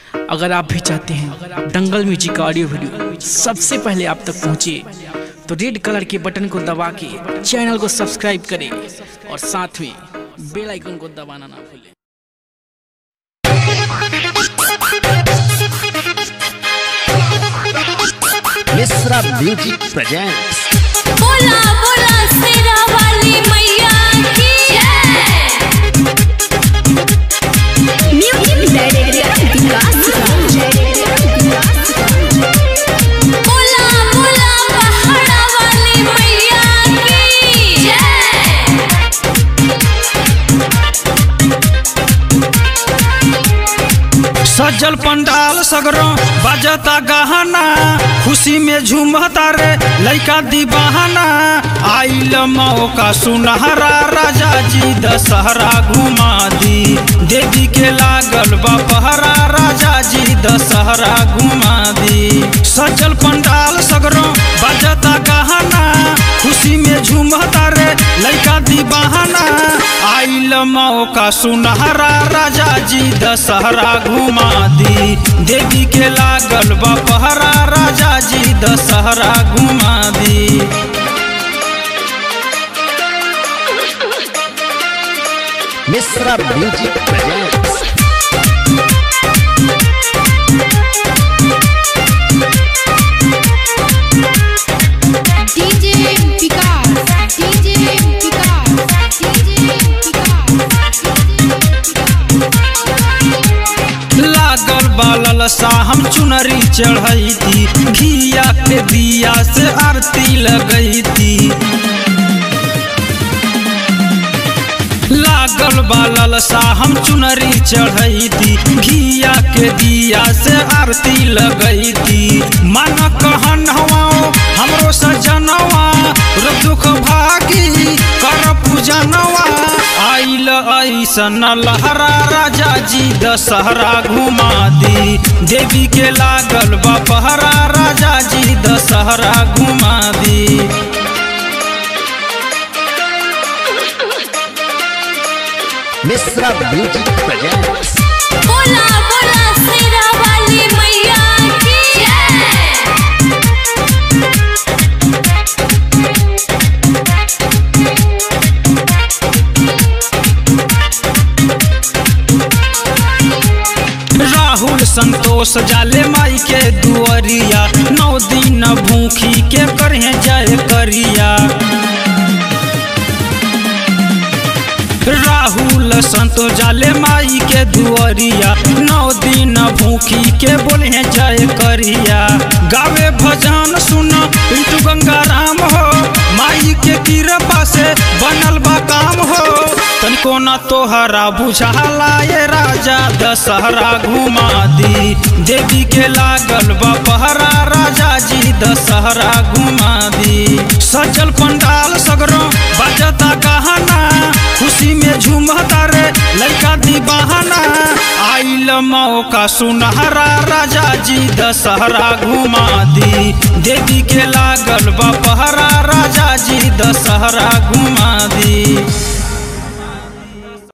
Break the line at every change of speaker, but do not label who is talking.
अगर आप भी चाहते हैं दंगल म्यूजिक का ऑडियो वीडियो सबसे पहले आप तक पहुंचे तो रेड कलर के बटन को दबा के चैनल को सब्सक्राइब करें और साथ में बेल आइकन को दबाना ना भूलें।
Mishra music presents.
बोला बोला शेरा वाली मैया की जय। म्यूजिक डायरेक्टर विकास बोला बोला पहाड़ा वाली मैया की जय।
सज्जल पंडाल सगरों बजता गहना, खुशी में झूमता रे लइका दीवाना। आइल मौका सुनहरा, राजा जी दशहरा घुमा दी। देवी के लागल बा पहरा, राजा जी दशहरा घुमा दी। सज्जल पंडाल सगरों बजता गहना, खुशी में झूमता रे लइका दीवाना। आइल मौका सुनहरा, राजा जी दशहरा घुमा दी। देवी के लागल बा पहरा, राजा जी दशहरा घुमा दी।
Mishra music presents.
DJ Vikas DJ Vikas DJ Vikas.
लागल बालल सा हम चुनरी चढ़ई थी, घिया के दिया से आरती लगई थी। लागल बालल सा हम चुनरी चढ़ई थी, घिया के दिया से आरती लगई थी। मन कहन हवाओ हमरो सजनवा, दुख भागी कर पूजनवा। आइल ऐसन लहरा, राजा जी दशहरा घुमा दी। देवी के लागल बा पहरा, राजा जी दशहरा घुमा दी।
Mishra music presents.
बोला बोला शेरा वाली मैया की
राहुल संतोष जाले माई के दुअरिया, 9 दिन भूखी के करहे जय करिया। राहुल संतोष जाले माई के दुअरिया, 9 दिन भूखी के बोले जय करिया। गावे भजन सुन पिंटू गंगाराम हो, माई के कृपा से बनल बा काम हो। तनिको न तोहरा बुझाला ये राजा दशहरा घुमा दी। देवी के लागल बा पहरा, राजा जी दशहरा घुमा दी। सजल पंडाल सगरों बजता गहना, खुशी में झूमता रे लइका दीवाना। आइल मौका सुनहरा, राजा जी दशहरा घुमा दी। देवी के लागल बा पहरा, राजा जी दशहरा घुमा दी।